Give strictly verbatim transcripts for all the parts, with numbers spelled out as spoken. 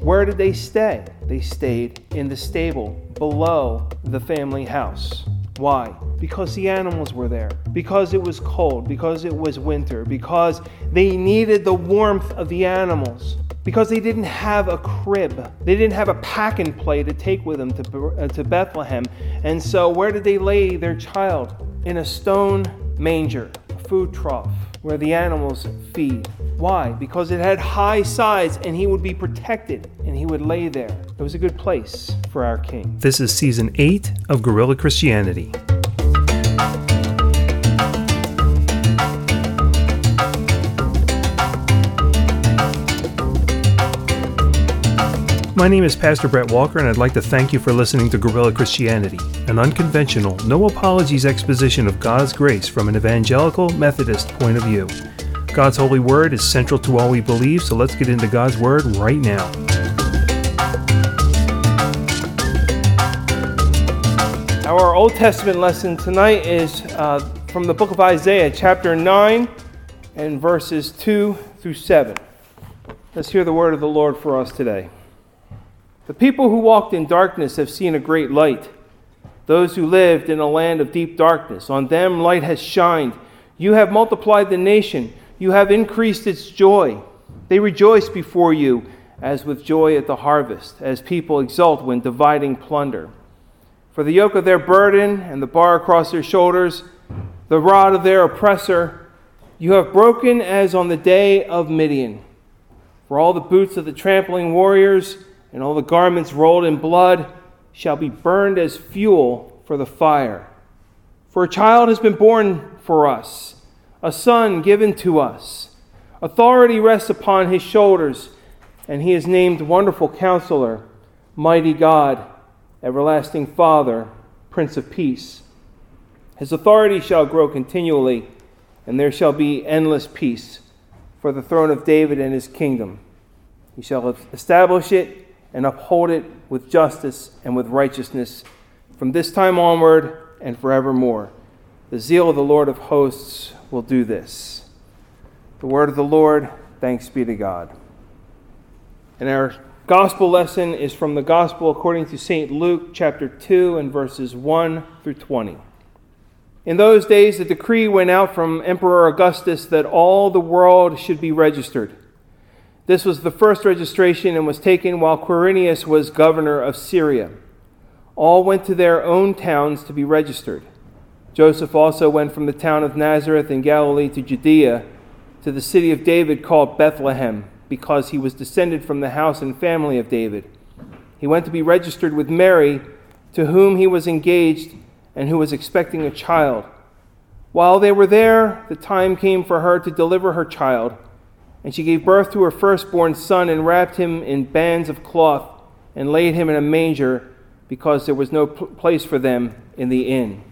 where did they stay? They stayed in the stable below the family house. Why? Because the animals were there. Because it was cold. Because it was winter. Because they needed the warmth of the animals. Because they didn't have a crib. They didn't have a pack and play to take with them to, uh, to Bethlehem. And so where did they lay their child? In a stone manger, a food trough, where the animals feed. Why? Because it had high sides and he would be protected and he would lay there. It was a good place for our King. This is season eight of Guerrilla Christianity. My name is Pastor Brett Walker, and I'd like to thank you for listening to Guerrilla Christianity, an unconventional, no apologies exposition of God's grace from an evangelical Methodist point of view. God's holy word is central to all we believe, so let's get into God's word right now. Our Old Testament lesson tonight is uh, from the book of Isaiah, chapter nine, and verses two through seven. Let's hear the word of the Lord for us today. The people who walked in darkness have seen a great light. Those who lived in a land of deep darkness, on them light has shined. You have multiplied the nation. You have increased its joy. They rejoice before you as with joy at the harvest, as people exult when dividing plunder. For the yoke of their burden and the bar across their shoulders, the rod of their oppressor, you have broken as on the day of Midian. For all the boots of the trampling warriors and all the garments rolled in blood shall be burned as fuel for the fire. For a child has been born for us, a son given to us. Authority rests upon his shoulders, and he is named Wonderful Counselor, Mighty God, Everlasting Father, Prince of Peace. His authority shall grow continually, and there shall be endless peace for the throne of David and his kingdom. He shall establish it and uphold it with justice and with righteousness from this time onward and forevermore. The zeal of the Lord of hosts will do this. The word of the Lord, thanks be to God. And our gospel lesson is from the gospel according to Saint Luke, chapter two, and verses one through twenty. In those days, a decree went out from Emperor Augustus that all the world should be registered. This was the first registration and was taken while Quirinius was governor of Syria. All went to their own towns to be registered. Joseph also went from the town of Nazareth in Galilee to Judea, to the city of David called Bethlehem, because he was descended from the house and family of David. He went to be registered with Mary, to whom he was engaged and who was expecting a child. While they were there, the time came for her to deliver her child. And she gave birth to her firstborn son and wrapped him in bands of cloth and laid him in a manger because there was no pl- place for them in the inn.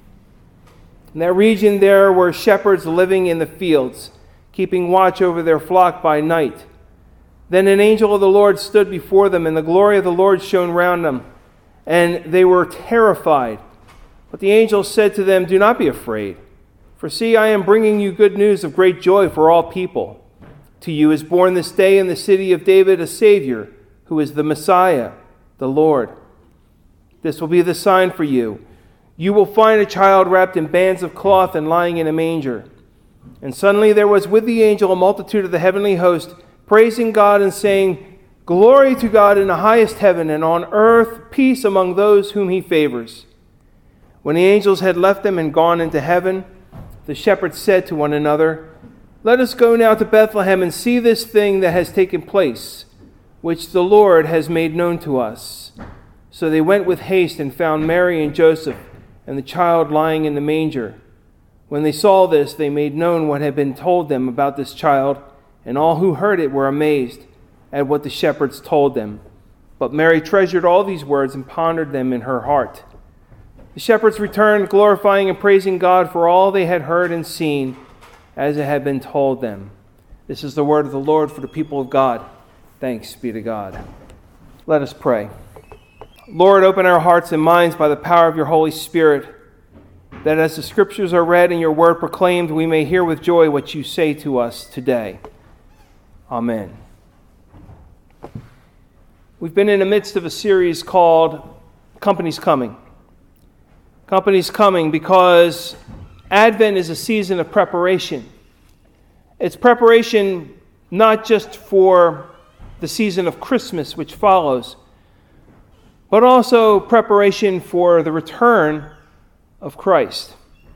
In that region there were shepherds living in the fields, keeping watch over their flock by night. Then an angel of the Lord stood before them, and the glory of the Lord shone round them, and they were terrified. But the angel said to them, "Do not be afraid, for see, I am bringing you good news of great joy for all people. To you is born this day in the city of David a Savior, who is the Messiah, the Lord. This will be the sign for you. You will find a child wrapped in bands of cloth and lying in a manger." And suddenly there was with the angel a multitude of the heavenly host, praising God and saying, "Glory to God in the highest heaven, and on earth peace among those whom he favors." When the angels had left them and gone into heaven, the shepherds said to one another, "Let us go now to Bethlehem and see this thing that has taken place, which the Lord has made known to us." So they went with haste and found Mary and Joseph and the child lying in the manger. When they saw this, they made known what had been told them about this child, and all who heard it were amazed at what the shepherds told them. But Mary treasured all these words and pondered them in her heart. The shepherds returned, glorifying and praising God for all they had heard and seen, as it had been told them. This is the word of the Lord for the people of God. Thanks be to God. Let us pray. Lord, open our hearts and minds by the power of your Holy Spirit, that as the Scriptures are read and your word proclaimed, we may hear with joy what you say to us today. Amen. We've been in the midst of a series called Company's Coming. Company's Coming because Advent is a season of preparation. It's preparation not just for the season of Christmas, which follows, but also preparation for the return of Christ.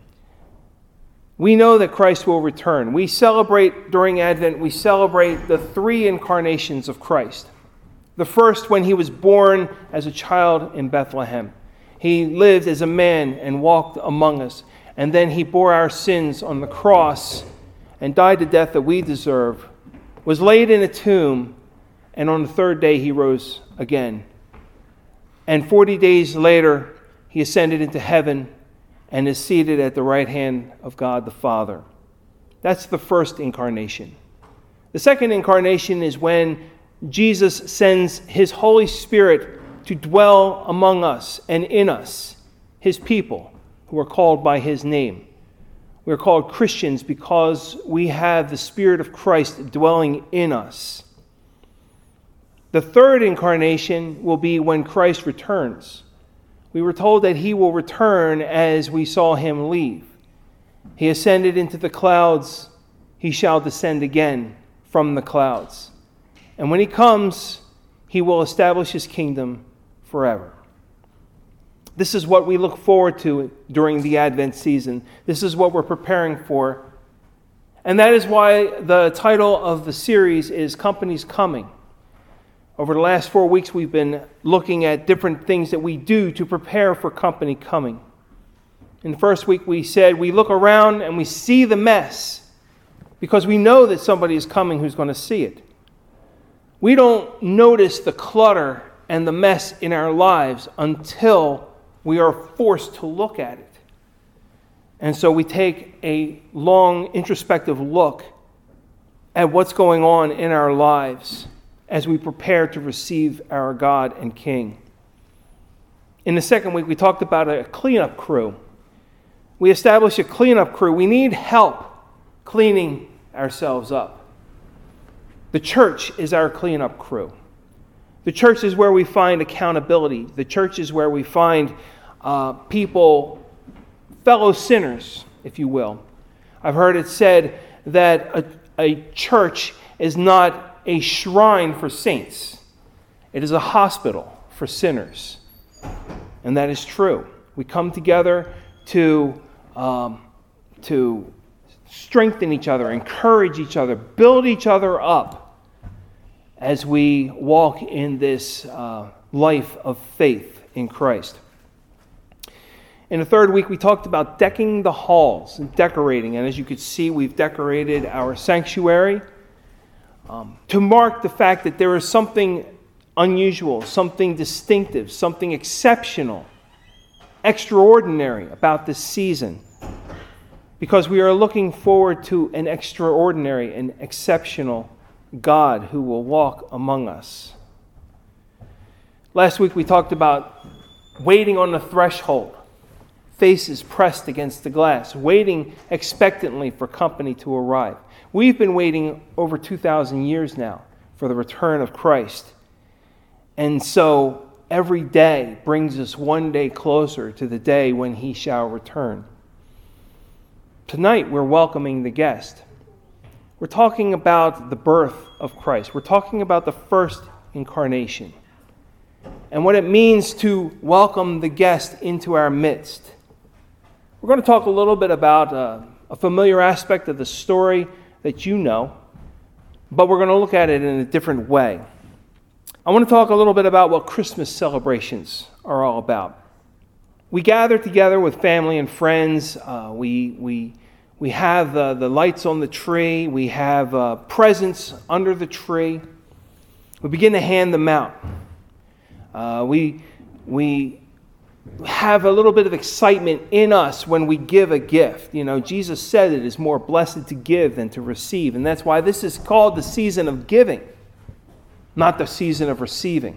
We know that Christ will return. We celebrate during Advent, we celebrate the three incarnations of Christ. The first, when he was born as a child in Bethlehem. He lived as a man and walked among us. And then he bore our sins on the cross and died the death that we deserve, was laid in a tomb, and on the third day he rose again. And forty days later, he ascended into heaven and is seated at the right hand of God the Father. That's the first incarnation. The second incarnation is when Jesus sends his Holy Spirit to dwell among us and in us, his people who are called by his name. We are called Christians because we have the Spirit of Christ dwelling in us. The third incarnation will be when Christ returns. We were told that he will return as we saw him leave. He ascended into the clouds, he shall descend again from the clouds. And when he comes, he will establish his kingdom forever. This is what we look forward to during the Advent season. This is what we're preparing for. And that is why the title of the series is Company's Coming. Over the last four weeks, we've been looking at different things that we do to prepare for company coming. In the first week, we said we look around and we see the mess because we know that somebody is coming who's going to see it. We don't notice the clutter and the mess in our lives until we are forced to look at it. And so we take a long introspective look at what's going on in our lives as we prepare to receive our God and King. In the second week, we talked about a cleanup crew. We established a cleanup crew. We need help cleaning ourselves up. The church is our cleanup crew. The church is where we find accountability. The church is where we find uh, people, fellow sinners, if you will. I've heard it said that a, a church is not a shrine for saints. It is a hospital for sinners. And that is true. We come together to, um, to strengthen each other, encourage each other, build each other up as we walk in this uh, life of faith in Christ. In the third week, we talked about decking the halls and decorating. And as you could see, we've decorated our sanctuary um, to mark the fact that there is something unusual, something distinctive, something exceptional, extraordinary about this season. Because we are looking forward to an extraordinary and exceptional God who will walk among us. Last week we talked about waiting on the threshold, faces pressed against the glass, waiting expectantly for company to arrive. We've been waiting over two thousand years now for the return of Christ. And so every day brings us one day closer to the day when he shall return. Tonight we're welcoming the guest. We're talking about the birth of Christ. We're talking about the first incarnation and what it means to welcome the guest into our midst. We're going to talk a little bit about uh, a familiar aspect of the story that you know, but we're going to look at it in a different way. I want to talk a little bit about what Christmas celebrations are all about. We gather together with family and friends. Uh, we we we have the, the lights on the tree. We have uh, presents under the tree. We begin to hand them out. Uh, we we have a little bit of excitement in us when we give a gift. You know, Jesus said it is more blessed to give than to receive, and that's why this is called the season of giving, not the season of receiving.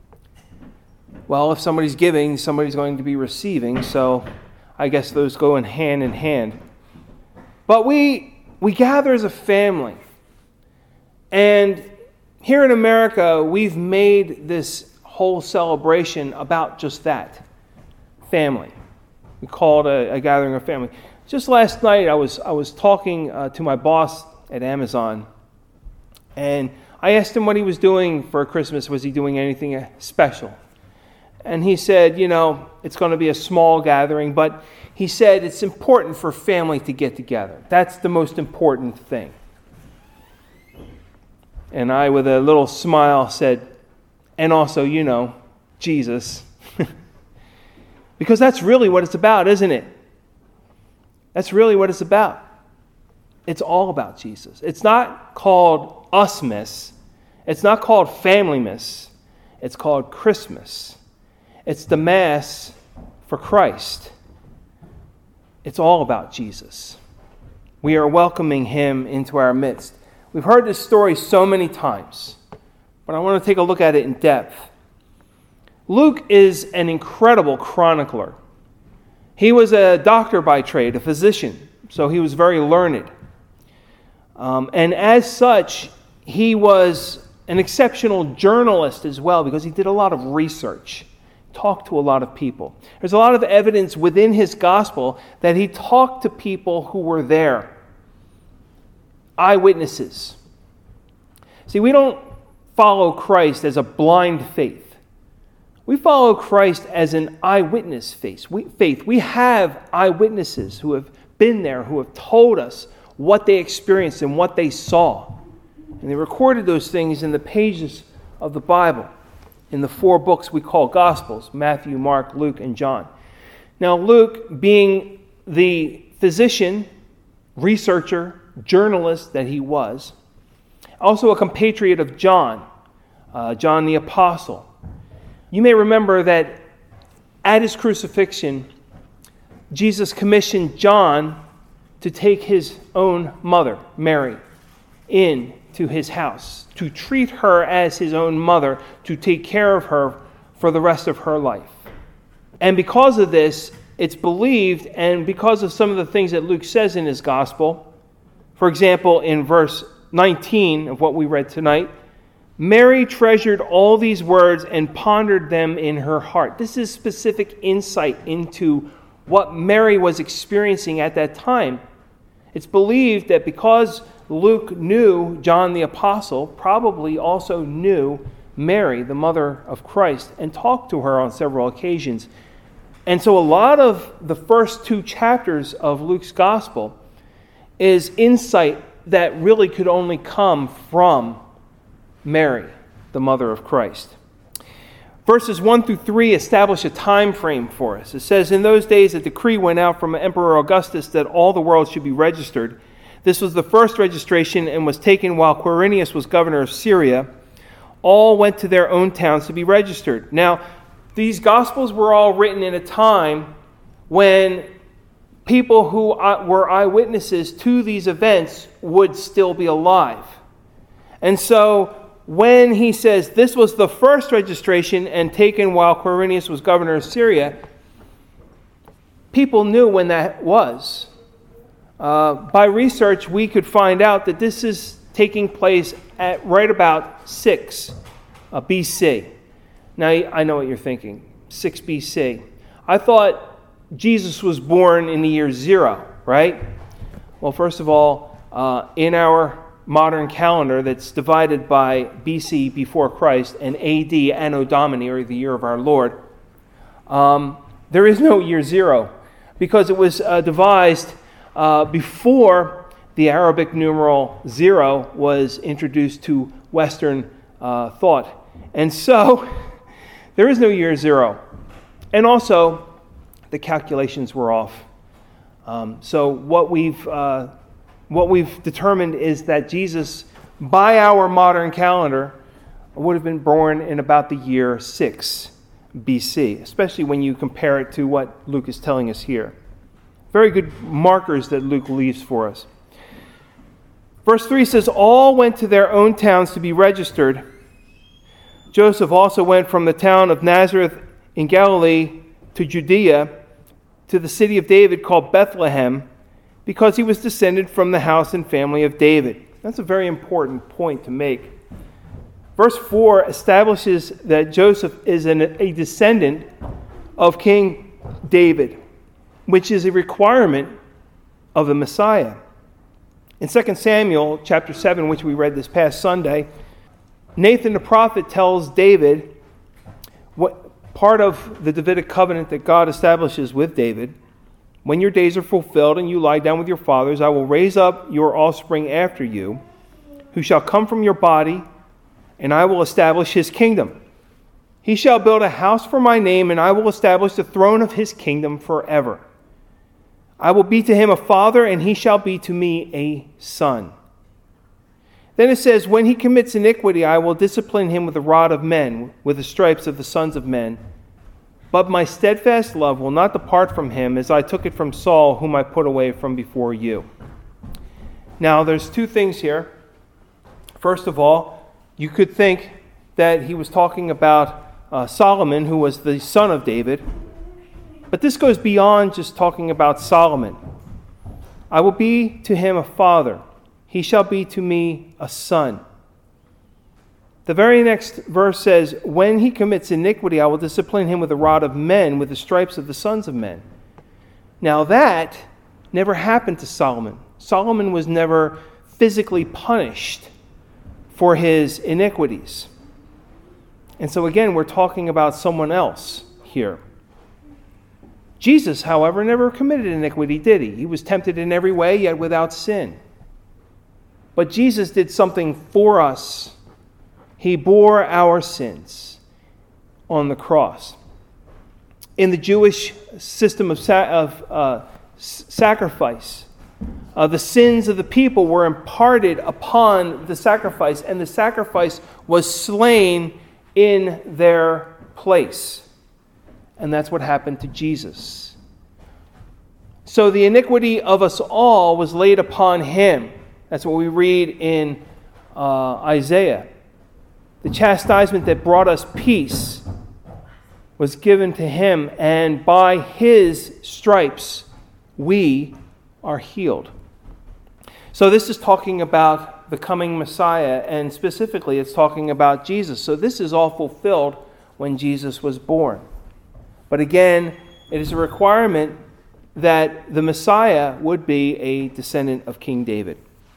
Well, if somebody's giving, somebody's going to be receiving, so I guess those go in hand in hand. But we we gather as a family, and here in America, we've made this whole celebration about just that, family. We call it a, a gathering of family. Just last night, I was I was talking uh, to my boss at Amazon, and I asked him what he was doing for Christmas. Was he doing anything special? And he said, you know, it's going to be a small gathering, but he said it's important for family to get together. That's the most important thing. And I, with a little smile, said, and also, you know, Jesus. Because that's really what it's about, isn't it? That's really what it's about. It's all about Jesus. It's not called Usmas. It's not called Family-mas. It's called Christmas. It's the Mass for Christ. It's all about Jesus. We are welcoming him into our midst. We've heard this story so many times, but I want to take a look at it in depth. Luke is an incredible chronicler. He was a doctor by trade, a physician, so he was very learned. Um, and as such, he was an exceptional journalist as well, because he did a lot of research, talked to a lot of people. There's a lot of evidence within his gospel that he talked to people who were there, eyewitnesses. See, we don't follow Christ as a blind faith. We follow Christ as an eyewitness faith. We, faith. We have eyewitnesses who have been there, who have told us what they experienced and what they saw. And they recorded those things in the pages of the Bible, in the four books we call Gospels, Matthew, Mark, Luke, and John. Now, Luke, being the physician, researcher, journalist that he was, also a compatriot of John, uh, John the Apostle. You may remember that at his crucifixion, Jesus commissioned John to take his own mother, Mary, in to his house, to treat her as his own mother, to take care of her for the rest of her life. And because of this, it's believed, and because of some of the things that Luke says in his gospel, for example, in verse nineteen of what we read tonight, Mary treasured all these words and pondered them in her heart. This is specific insight into what Mary was experiencing at that time. It's believed that because Luke knew John the Apostle, probably also knew Mary, the mother of Christ, and talked to her on several occasions. And so a lot of the first two chapters of Luke's gospel is insight that really could only come from Mary, the mother of Christ. Verses one through three establish a time frame for us. It says, in those days a decree went out from Emperor Augustus that all the world should be registered. This was the first registration and was taken while Quirinius was governor of Syria. All went to their own towns to be registered. Now, these Gospels were all written in a time when people who were eyewitnesses to these events would still be alive. And so when he says this was the first registration and taken while Quirinius was governor of Syria, people knew when that was. Uh, by research, we could find out that this is taking place at right about six uh, B C. Now, I know what you're thinking, six B C. I thought Jesus was born in the year zero, right? Well, first of all, uh, in our modern calendar that's divided by B C, before Christ, and A D, Anno Domini, or the year of our Lord, um, there is no year zero, because it was uh, devised uh, before the Arabic numeral zero was introduced to Western uh, thought. And so, there is no year zero. And also, the calculations were off. Um, so what we've uh, what we've determined is that Jesus, by our modern calendar, would have been born in about the year six B C, especially when you compare it to what Luke is telling us here. Very good markers that Luke leaves for us. Verse three says, all went to their own towns to be registered. Joseph also went from the town of Nazareth in Galilee to Judea, to the city of David called Bethlehem, because he was descended from the house and family of David. That's a very important point to make. Verse four establishes that Joseph is an, a descendant of King David, which is a requirement of the Messiah. In Second Samuel chapter seven, which we read this past Sunday, Nathan the prophet tells David what part of the Davidic covenant that God establishes with David. When your days are fulfilled and you lie down with your fathers, I will raise up your offspring after you, who shall come from your body, and I will establish his kingdom. He shall build a house for my name, and I will establish the throne of his kingdom forever. I will be to him a father, and he shall be to me a son. Then it says, when he commits iniquity, I will discipline him with the rod of men, with the stripes of the sons of men. But my steadfast love will not depart from him, as I took it from Saul, whom I put away from before you. Now, there's two things here. First of all, you could think that he was talking about uh, Solomon, who was the son of David. But this goes beyond just talking about Solomon. I will be to him a father. He shall be to me a son. The very next verse says, when he commits iniquity, I will discipline him with the rod of men, with the stripes of the sons of men. Now that never happened to Solomon. Solomon was never physically punished for his iniquities. And so again, we're talking about someone else here. Jesus, however, never committed iniquity, did he? He was tempted in every way, yet without sin. But Jesus did something for us. He bore our sins on the cross. In the Jewish system of, sa- of uh, sacrifice, uh, the sins of the people were imparted upon the sacrifice, and the sacrifice was slain in their place. And that's what happened to Jesus. So the iniquity of us all was laid upon him. That's what we read in uh, Isaiah. The chastisement that brought us peace was given to him, and by his stripes we are healed. So this is talking about the coming Messiah, and specifically it's talking about Jesus. So this is all fulfilled when Jesus was born. But again, it is a requirement that the Messiah would be a descendant of King David.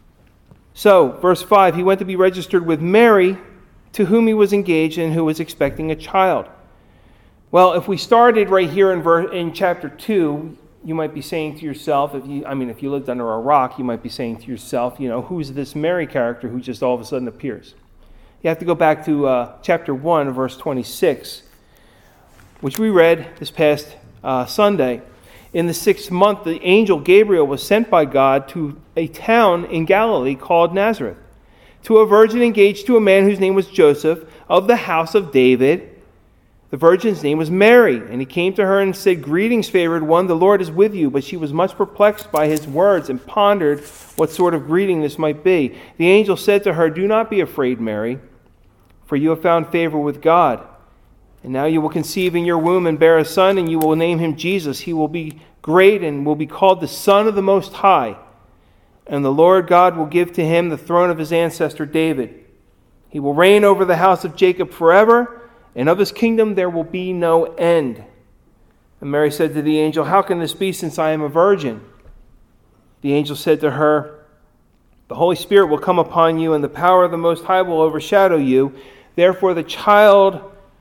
So, verse five, he went to be registered with Mary, to whom he was engaged and who was expecting a child. Well, if we started right here in ver- in chapter two, you might be saying to yourself, if you, I mean, if you lived under a rock, you might be saying to yourself, you know, who's this Mary character who just all of a sudden appears? You have to go back to uh, chapter one, verse twenty-six, which we read this past uh, Sunday. In the sixth month, the angel Gabriel was sent by God to a town in Galilee called Nazareth, to a virgin engaged to a man whose name was Joseph, of the house of David. The virgin's name was Mary, and he came to her and said, "Greetings, favored one, the Lord is with you." But she was much perplexed by his words and pondered what sort of greeting this might be. The angel said to her, "Do not be afraid, Mary, for you have found favor with God. And now you will conceive in your womb and bear a son, and you will name him Jesus. He will be great and will be called the Son of the Most High. And the Lord God will give to him the throne of his ancestor David. He will reign over the house of Jacob forever, and of his kingdom there will be no end." And Mary said to the angel, "How can this be, since I am a virgin?" The angel said to her, "The Holy Spirit will come upon you, and the power of the Most High will overshadow you. Therefore the child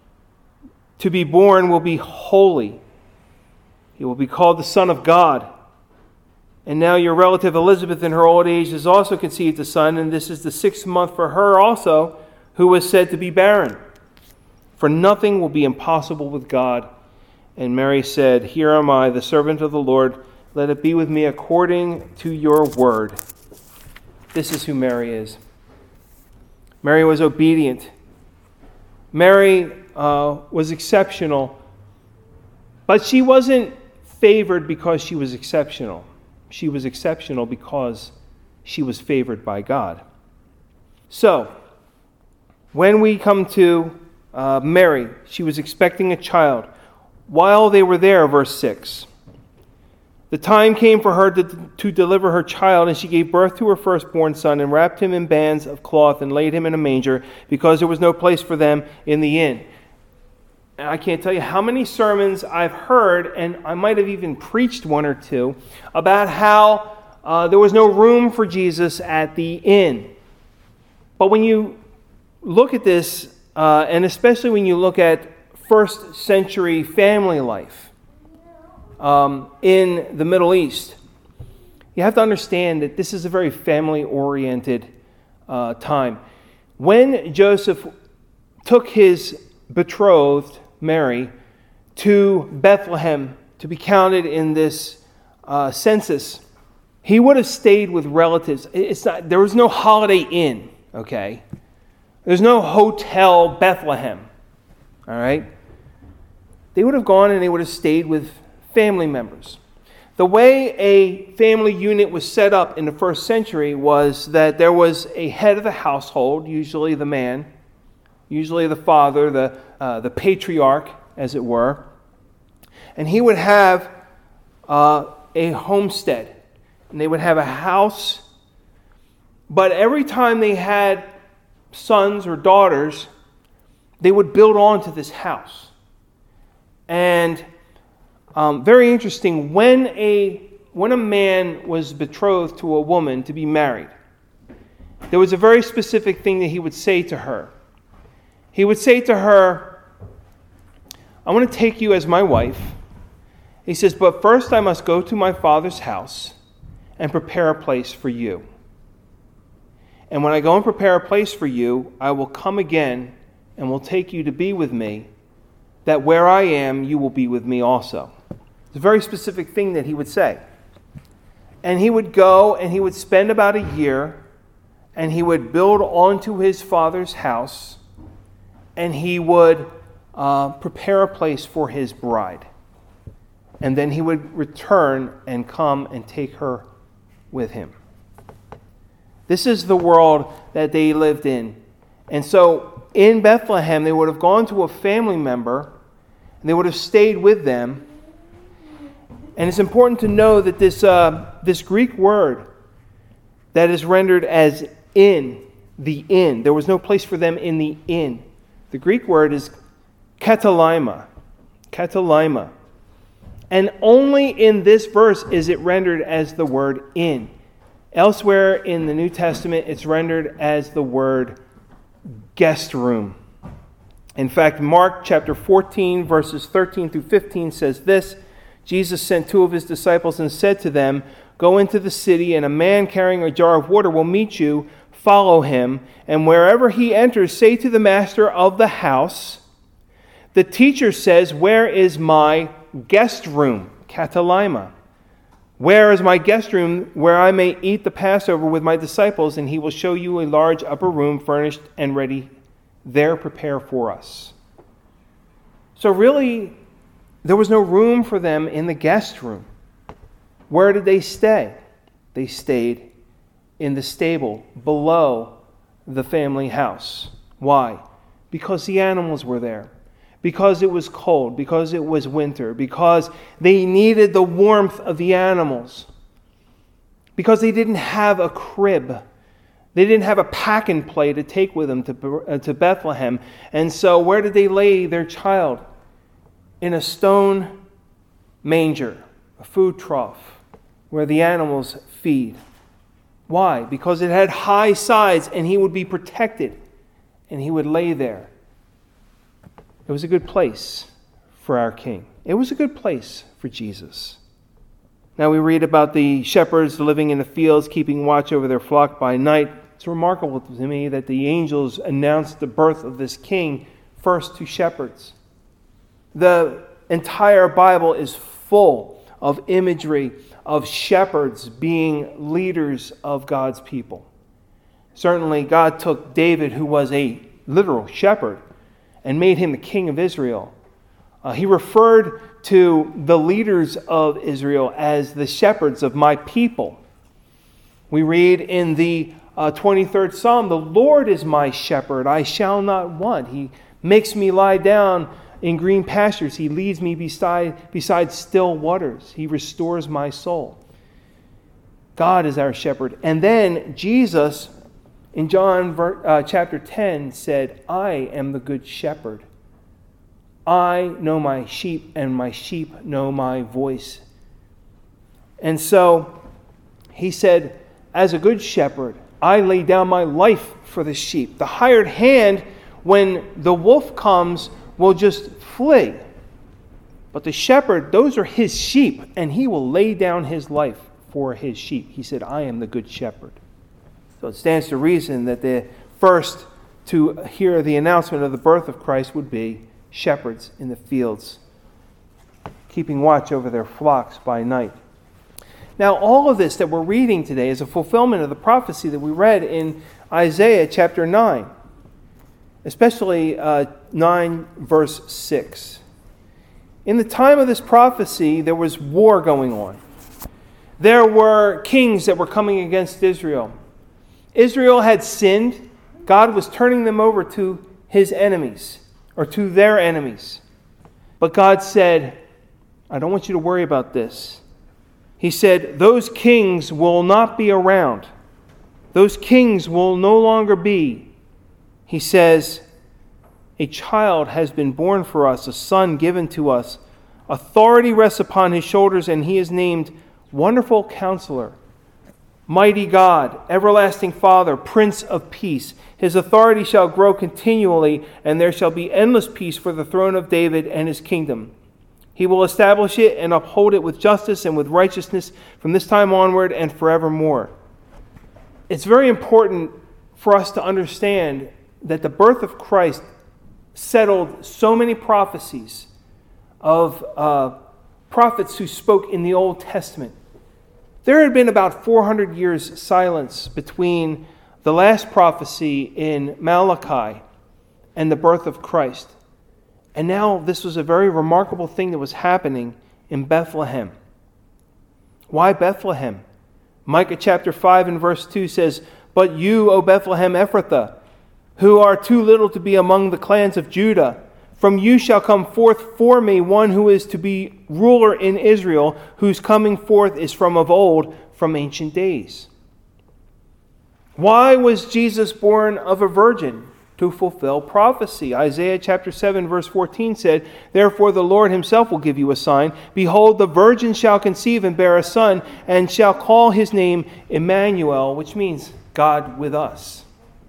to be born will be holy. He will be called the Son of God. And now your relative Elizabeth in her old age has also conceived a son, and this is the sixth month for her also, who was said to be barren. For nothing will be impossible with God." And Mary said, "Here am I, the servant of the Lord. Let it be with me according to your word." This is who Mary is. Mary was obedient. Mary uh, was exceptional, but she wasn't favored because she was exceptional. She was exceptional because she was favored by God. So, when we come to uh, Mary, she was expecting a child. While they were there, verse six, the The time came for her to, to deliver her child, and she gave birth to her firstborn son and wrapped him in bands of cloth and laid him in a manger because there was no place for them in the inn. And I can't tell you how many sermons I've heard, and I might have even preached one or two, about how uh, there was no room for Jesus at the inn. But when you look at this, uh, and especially when you look at first century family life um, in the Middle East, you have to understand that this is a very family-oriented uh, time. When Joseph took his betrothed, Mary, to Bethlehem to be counted in this uh, census, he would have stayed with relatives. It's not, there was no Holiday Inn, okay? There's no Hotel Bethlehem, all right? They would have gone and they would have stayed with family members. The way a family unit was set up in the first century was that there was a head of the household, usually the man, usually the father, the, uh, the patriarch, as it were, and he would have uh, a homestead, and they would have a house, but every time they had sons or daughters, they would build onto this house. And um, very interesting, when a when a man was betrothed to a woman to be married, there was a very specific thing that he would say to her. He would say to her, I want to take you as my wife. He says, but first I must go to my father's house and prepare a place for you. And when I go and prepare a place for you, I will come again and will take you to be with me, that where I am, you will be with me also. It's a very specific thing that he would say. And he would go and he would spend about a year and he would build onto his father's house and he would uh, prepare a place for his bride. And then he would return and come and take her with him. This is the world that they lived in. And so in Bethlehem, they would have gone to a family member and they would have stayed with them. And it's important to know that this uh, this Greek word that is rendered as in, the inn, there was no place for them in the inn. The Greek word is katalima. Katalima. And only in this verse is it rendered as the word in. Elsewhere in the New Testament, it's rendered as the word guest room. In fact, Mark chapter fourteen, verses thirteen through fifteen says this, Jesus sent two of his disciples and said to them, go into the city, and a man carrying a jar of water will meet you. Follow him, and wherever he enters, say to the master of the house, the teacher says, where is my guest room? Katalima. Where is my guest room where I may eat the Passover with my disciples? And he will show you a large upper room furnished and ready. There prepare for us. So really, there was no room for them in the guest room. Where did they stay? They stayed in the stable below the family house. Why? Because the animals were there. Because it was cold, because it was winter, because they needed the warmth of the animals, because they didn't have a crib. They didn't have a pack and play to take with them to, uh, to Bethlehem. And so where did they lay their child? In a stone manger, a food trough, where the animals feed. Why? Because it had high sides and he would be protected and he would lay there. It was a good place for our King. It was a good place for Jesus. Now we read about the shepherds living in the fields, keeping watch over their flock by night. It's remarkable to me that the angels announced the birth of this King first to shepherds. The entire Bible is full of imagery of shepherds being leaders of God's people. Certainly God took David, who was a literal shepherd, and made him the king of Israel. Uh, he referred to the leaders of Israel as the shepherds of my people. We read in the uh, twenty-third Psalm, the Lord is my shepherd, I shall not want. He makes me lie down In green pastures he leads me beside, beside still waters. He restores my soul. God is our shepherd. And then Jesus, in John uh, chapter ten, said, I am the good shepherd. I know my sheep, and my sheep know my voice. And so he said, as a good shepherd, I lay down my life for the sheep. The hired hand, when the wolf comes, will just flee. But the shepherd, those are his sheep, and he will lay down his life for his sheep. He said, I am the good shepherd. So it stands to reason that the first to hear the announcement of the birth of Christ would be shepherds in the fields, keeping watch over their flocks by night. Now, all of this that we're reading today is a fulfillment of the prophecy that we read in Isaiah chapter nine, especially uh, nine verse six. In the time of this prophecy, there was war going on. There were kings that were coming against Israel. Israel had sinned. God was turning them over to his enemies, or to their enemies. But God said, I don't want you to worry about this. He said, those kings will not be around. Those kings will no longer be. He says, a child has been born for us, a son given to us. Authority rests upon his shoulders, and he is named Wonderful Counselor, Mighty God, Everlasting Father, Prince of Peace. His authority shall grow continually, and there shall be endless peace for the throne of David and his kingdom. He will establish it and uphold it with justice and with righteousness from this time onward and forevermore. It's very important for us to understand that the birth of Christ settled so many prophecies of uh, prophets who spoke in the Old Testament. There had been about four hundred years silence between the last prophecy in Malachi and the birth of Christ. And now this was a very remarkable thing that was happening in Bethlehem. Why Bethlehem? Micah chapter five and verse two says, But you, O Bethlehem Ephrathah, who are too little to be among the clans of Judah, from you shall come forth for me one who is to be ruler in Israel, whose coming forth is from of old, from ancient days. Why was Jesus born of a virgin? To fulfill prophecy. Isaiah chapter seven verse fourteen said, Therefore the Lord himself will give you a sign. Behold, the virgin shall conceive and bear a son, and shall call his name Emmanuel, which means God with us.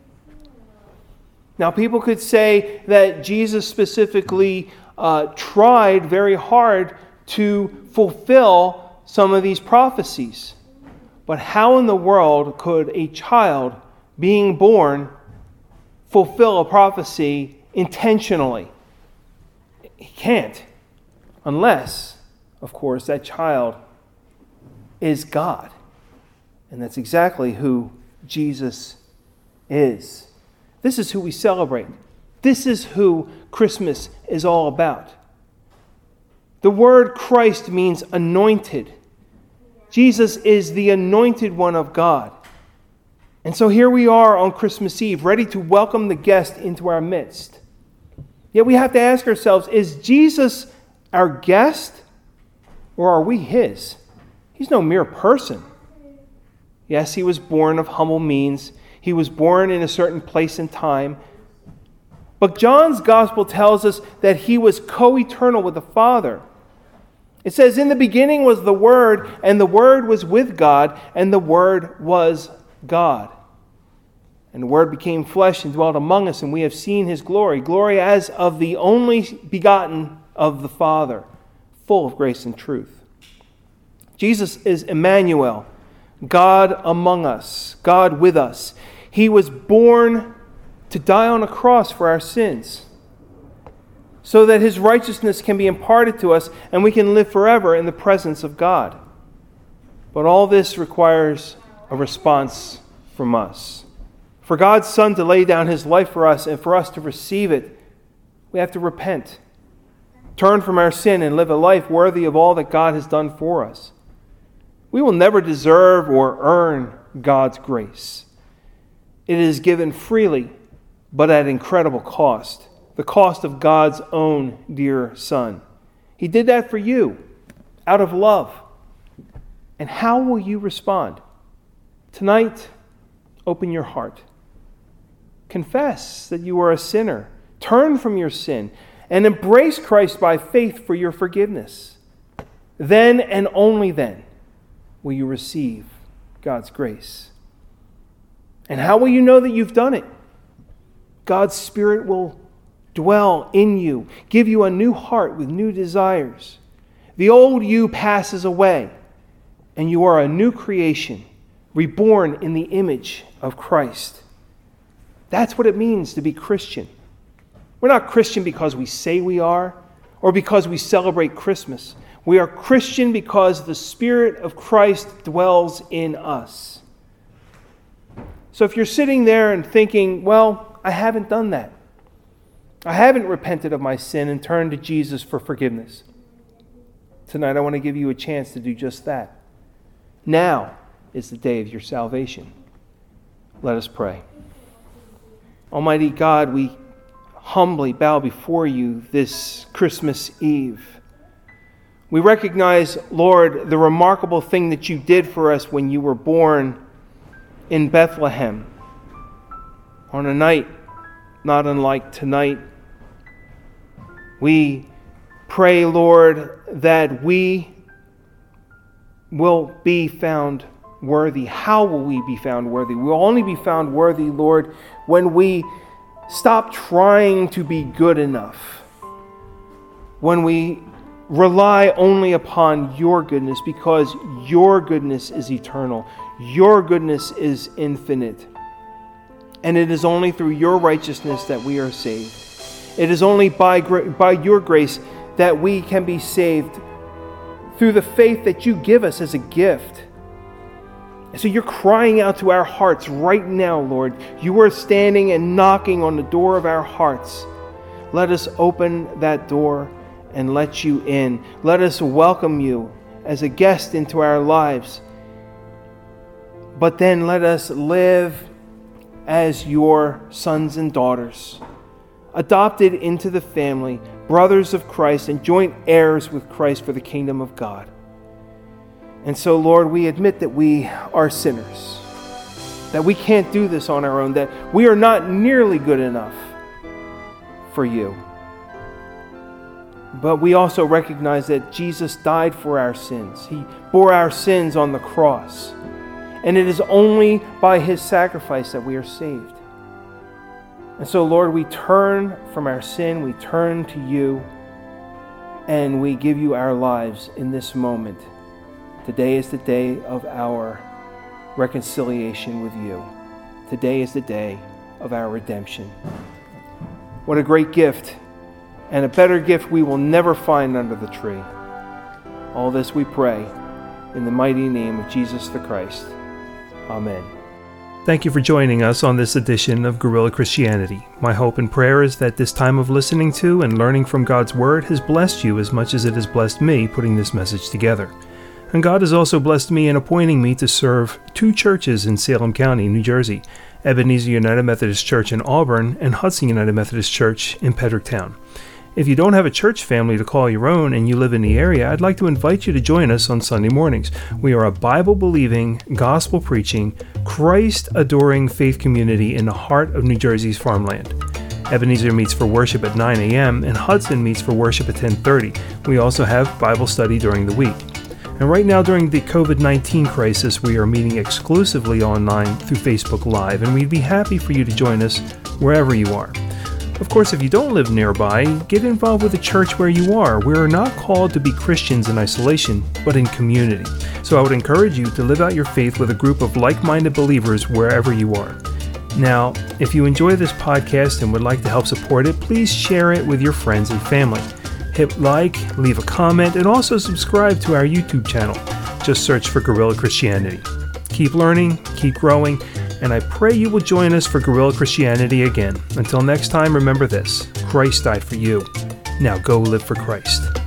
Now, people could say that Jesus specifically uh, tried very hard to fulfill some of these prophecies. But how in the world could a child being born fulfill a prophecy intentionally? He can't. Unless, of course, that child is God. And that's exactly who Jesus is. This is who we celebrate. This is who Christmas is all about. The word Christ means anointed. Jesus is the anointed one of God. And so here we are on Christmas Eve, ready to welcome the guest into our midst. Yet we have to ask ourselves, is Jesus our guest, or are we his? He's no mere person. Yes, he was born of humble means. He was born in a certain place and time. But John's gospel tells us that he was co-eternal with the Father. It says, in the beginning was the Word, and the Word was with God, and the Word was God. And the Word became flesh and dwelt among us, and we have seen his glory, glory as of the only begotten of the Father, full of grace and truth. Jesus is Emmanuel, God among us, God with us. He was born to die on a cross for our sins, so that his righteousness can be imparted to us and we can live forever in the presence of God. But all this requires a response from us. For God's Son to lay down his life for us and for us to receive it, we have to repent, turn from our sin, and live a life worthy of all that God has done for us. We will never deserve or earn God's grace. It is given freely, but at incredible cost. the cost of God's own dear Son. He did that for you out of love. And how will you respond? Tonight, open your heart. Confess that you are a sinner. Turn from your sin and embrace Christ by faith for your forgiveness. Then and only then will you receive God's grace. And how will you know that you've done it? God's Spirit will dwell in you, give you a new heart with new desires. The old you passes away, and you are a new creation, reborn in the image of Christ. That's what it means to be Christian. We're not Christian because we say we are, or because we celebrate Christmas. We are Christian because the Spirit of Christ dwells in us. So if you're sitting there and thinking, well, I haven't done that. I haven't repented of my sin and turned to Jesus for forgiveness. Tonight I want to give you a chance to do just that. Now is the day of your salvation. Let us pray. Almighty God, we humbly bow before you this Christmas Eve. We recognize, Lord, the remarkable thing that you did for us when you were born in Bethlehem on a night not unlike tonight. We pray, Lord, that we will be found worthy. How will we be found worthy? We'll only be found worthy, Lord, when we stop trying to be good enough. When we rely only upon your goodness, because your goodness is eternal. Your goodness is infinite. And it is only through your righteousness that we are saved. It is only by, by your grace that we can be saved through the faith that you give us as a gift. And so you're crying out to our hearts right now, Lord. You are standing and knocking on the door of our hearts. Let us open that door and let you in. Let us welcome you as a guest into our lives. But then let us live as your sons and daughters, adopted into the family, brothers of Christ, and joint heirs with Christ for the kingdom of God. And so, Lord, we admit that we are sinners, that we can't do this on our own, that we are not nearly good enough for you. But we also recognize that Jesus died for our sins. He bore our sins on the cross. And it is only by his sacrifice that we are saved. And so, Lord, we turn from our sin, we turn to you, and we give you our lives in this moment. Today is the day of our reconciliation with you. Today is the day of our redemption. What a great gift, and a better gift we will never find under the tree. All this we pray in the mighty name of Jesus the Christ. Amen. Thank you for joining us on this edition of Guerrilla Christianity. My hope and prayer is that this time of listening to and learning from God's Word has blessed you as much as it has blessed me putting this message together. And God has also blessed me in appointing me to serve two churches in Salem County, New Jersey, Ebenezer United Methodist Church in Auburn and Hudson United Methodist Church in Pedricktown. If you don't have a church family to call your own and you live in the area, I'd like to invite you to join us on Sunday mornings. We are a Bible-believing, gospel-preaching, Christ-adoring faith community in the heart of New Jersey's farmland. Ebenezer meets for worship at nine a.m. and Hudson meets for worship at ten thirty. We also have Bible study during the week. And right now during the covid nineteen crisis, we are meeting exclusively online through Facebook Live, and we'd be happy for you to join us wherever you are. Of course, if you don't live nearby, get involved with the church where you are. We are not called to be Christians in isolation, but in community. So I would encourage you to live out your faith with a group of like-minded believers wherever you are. Now, if you enjoy this podcast and would like to help support it, please share it with your friends and family. Hit like, leave a comment, and also subscribe to our YouTube channel. Just search for Guerrilla Christianity. Keep learning, keep growing, and I pray you will join us for Guerrilla Christianity again. Until next time, remember this: Christ died for you. Now go live for Christ.